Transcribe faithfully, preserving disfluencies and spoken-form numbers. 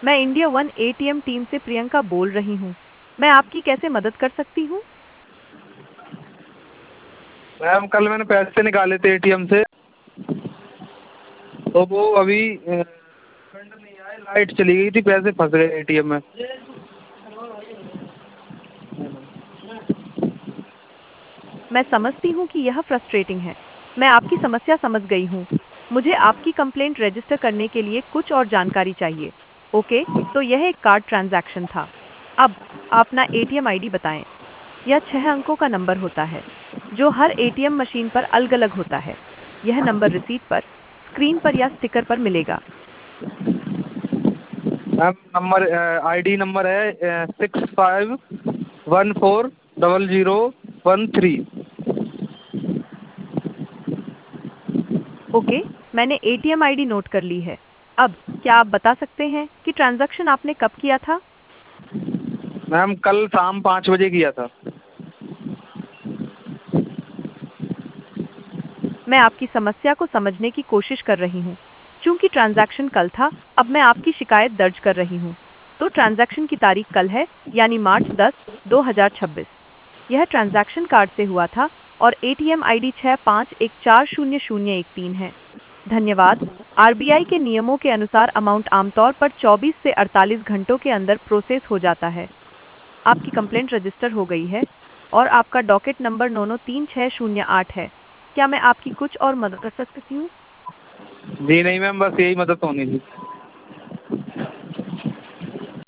मैं India one ATM team से प्रियंका बोल रही हूँ। मैं आपकी कैसे मदद कर सकती हूँ? मैम कल मैंने पैसे निकाले थे एटीएम से, तो वो अभी फंड नहीं आए, लाइट चली गई थी, पैसे फंस गए एटीएम में। मैं समझती हूँ कि यह फ्रस्ट्रेटिंग है। मैं आपकी समस्या समझ गई हूँ। मुझे आपकी कंप्लेंट रजिस्टर करने के लिए कुछ और जानकारी चाहिए। ओके, तो यह एक कार्ड ट्रांजैक्शन था। अब आप अपना एटीएम आईडी बताएं। यह छह अंकों का नंबर होता है, जो हर एटीएम मशीन पर अलग-अलग होता है। यह नंबर रिसीट पर, स्क्रीन पर या स्टिकर पर मिलेगा। मैम नंबर आईडी नंबर है six five one four double zero one three. Okay, मैंने एटीएम आईडी नोट कर ली है। अब क्या आप बता सकते हैं कि ट्रांजैक्शन आपने कब किया था? मैम कल शाम पाँच बजे किया था। मैं आपकी समस्या को समझने की कोशिश कर रही हूँ। चूंकि ट्रांजैक्शन कल था, अब मैं आपकी शिकायत दर्ज कर रही हूँ। तो ट्रांजैक्शन की तारीख कल है, यानी मार्च दस, दो हज़ार छब्बीस। यह ट्रांजैक्शन कार्ड से हुआ था और एटीएम आईडी छह पाँच एक चार शून्य शून्य एक तीन है। धन्यवाद। आरबीआई के नियमों के अनुसार अमाउंट आमतौर पर चौबीस से अड़तालीस घंटों के अंदर प्रोसेस हो जाता है। आपकी कंप्लेंट रजिस्टर हो गई है और आपका डॉकेट नंबर नौ नौ तीन छह शून्य आठ है। क्या मैं आपकी कुछ और मदद कर सकती हूँ? जी नहीं मैम, बस यही मदद होनी थी।